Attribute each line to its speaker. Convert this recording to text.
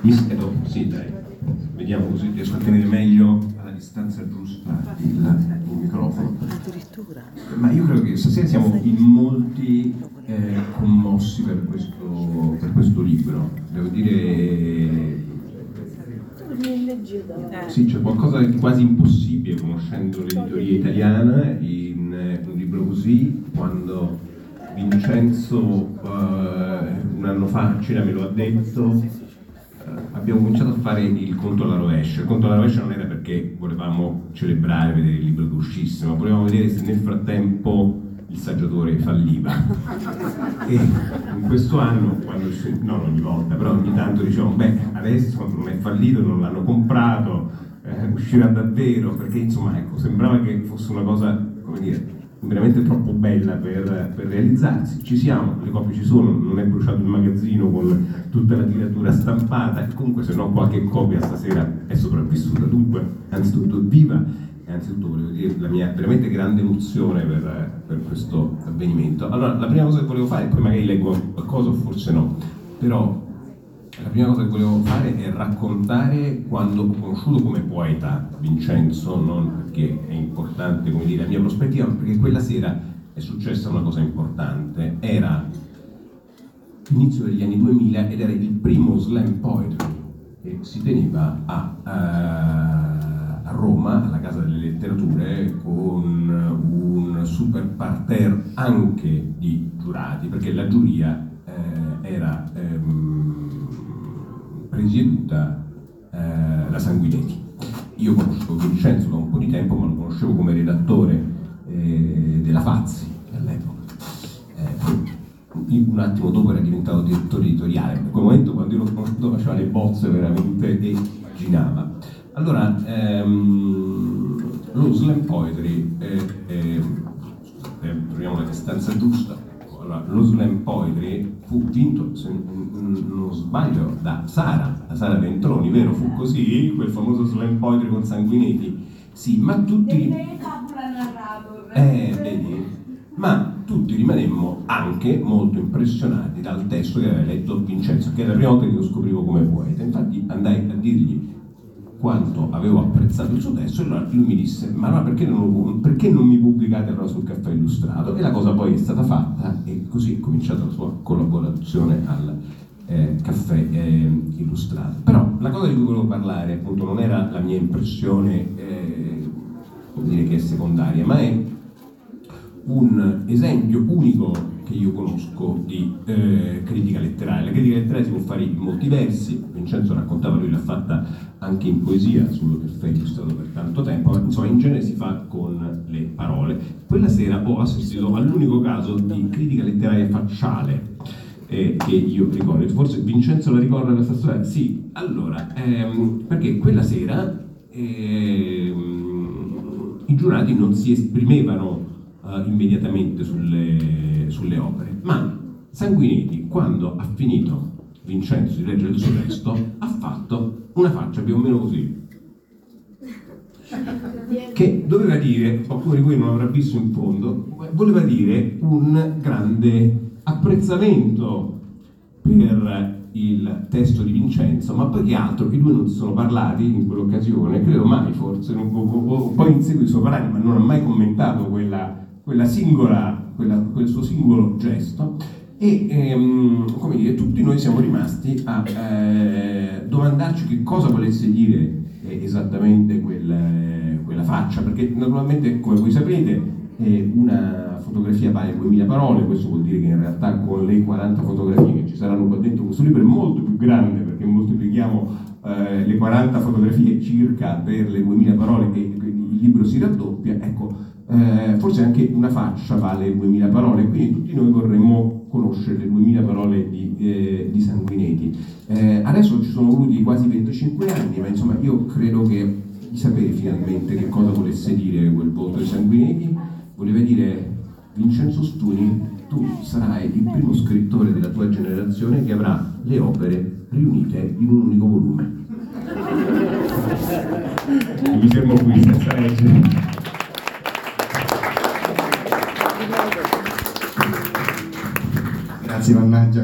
Speaker 1: Sì, dai, vediamo così riesco a tenere meglio alla distanza giusta il microfono.
Speaker 2: Addirittura.
Speaker 1: Ma io credo che stasera siamo in molti commossi per questo libro. Devo dire, sì, c'è qualcosa di quasi impossibile conoscendo l'editoria italiana in un libro così, quando Vincenzo un anno fa me lo ha detto. Abbiamo cominciato a fare il conto alla rovescia. Il conto alla rovescia non era perché volevamo celebrare, vedere il libro che uscisse, ma volevamo vedere se nel frattempo il saggiatore falliva. E in questo anno, non ogni volta, però ogni tanto diciamo, adesso non è fallito, non l'hanno comprato, uscirà davvero, perché insomma ecco, sembrava che fosse una cosa, come dire, veramente troppo bella per realizzarsi. Ci siamo, le copie ci sono, non è bruciato il magazzino con tutta la tiratura stampata, e comunque se no qualche copia stasera è sopravvissuta. Dunque, anzitutto viva, e anzitutto volevo dire la mia veramente grande emozione per questo avvenimento. Allora, la prima cosa che volevo fare, poi magari leggo qualcosa o forse no, però la prima cosa che volevo fare è raccontare quando ho conosciuto come poeta Vincenzo, non perché è importante, come dire, la mia prospettiva, ma perché quella sera è successa una cosa importante. Era l'inizio degli anni 2000 ed era il primo slam poetry che si teneva a Roma, alla Casa delle Letterature, con un super parterre anche di giurati, perché la giuria era presieduta da Sanguinetti. Io conosco Vincenzo da un po' di tempo, ma lo conoscevo come redattore della Fazzi all'epoca. Un attimo dopo era diventato direttore editoriale. In quel momento, quando io l'ho conosciuto, faceva le bozze veramente e paginava. Allora, lo slam poetry, troviamo la distanza giusta. Allora, lo slam poetry fu vinto, se non sbaglio, da Sara Ventroni, vero? Fu così, quel famoso slam poetry con Sanguinetti. Sì, ma tutti... vedi? Ma tutti rimanemmo anche molto impressionati dal testo che aveva letto Vincenzo, che era la prima volta che lo scoprivo come poeta. Infatti andai a dirgli quanto avevo apprezzato il suo testo, e allora lui mi disse: ma perché non mi pubblicate allora sul Caffè Illustrato? E la cosa poi è stata fatta, e così è cominciata la sua collaborazione al Caffè Illustrato. Però la cosa di cui volevo parlare, appunto, non era la mia impressione, come dire, che è secondaria, ma è un esempio unico che io conosco di critica letteraria. La critica letteraria si può fare in molti versi. Vincenzo raccontava, lui l'ha fatta anche in poesia, sul Caffè Illustrato per tanto tempo, ma insomma in genere si fa con le parole. Quella sera ho assistito all'unico caso di critica letteraria facciale che io ricordo. Forse Vincenzo la ricorda questa storia? Sì, allora, perché quella sera i giurati non si esprimevano immediatamente sulle opere, ma Sanguinetti, quando ha finito Vincenzo di leggere il suo testo, ha fatto una faccia più o meno così, che doveva dire, qualcuno di voi non avrà visto in fondo, voleva dire un grande apprezzamento per il testo di Vincenzo, ma poi che altro, i due non si sono parlati in quell'occasione, credo mai, forse, poi in seguito sono parlati, ma non ha mai commentato quel suo singolo gesto, e come dire, tutti noi siamo rimasti a domandarci che cosa volesse dire esattamente quella faccia, perché naturalmente, come voi sapete, una fotografia vale 2000 parole. Questo vuol dire che in realtà con le 40 fotografie che ci saranno qua dentro questo libro è molto più grande, perché moltiplichiamo le 40 fotografie circa per le 2000 parole e il libro si raddoppia. Ecco, forse anche una faccia vale 2000 parole, quindi tutti noi vorremmo conoscere le 2000 parole di Sanguinetti. Adesso ci sono voluti quasi 25 anni, ma insomma io credo di sapere finalmente che cosa volesse dire quel volto di Sanguinetti. Voleva dire: Vincenzo Stuni, tu sarai il primo scrittore della tua generazione che avrà le opere riunite in un unico volume. E mi fermo qui senza leggere.
Speaker 3: Grazie, mannaggia.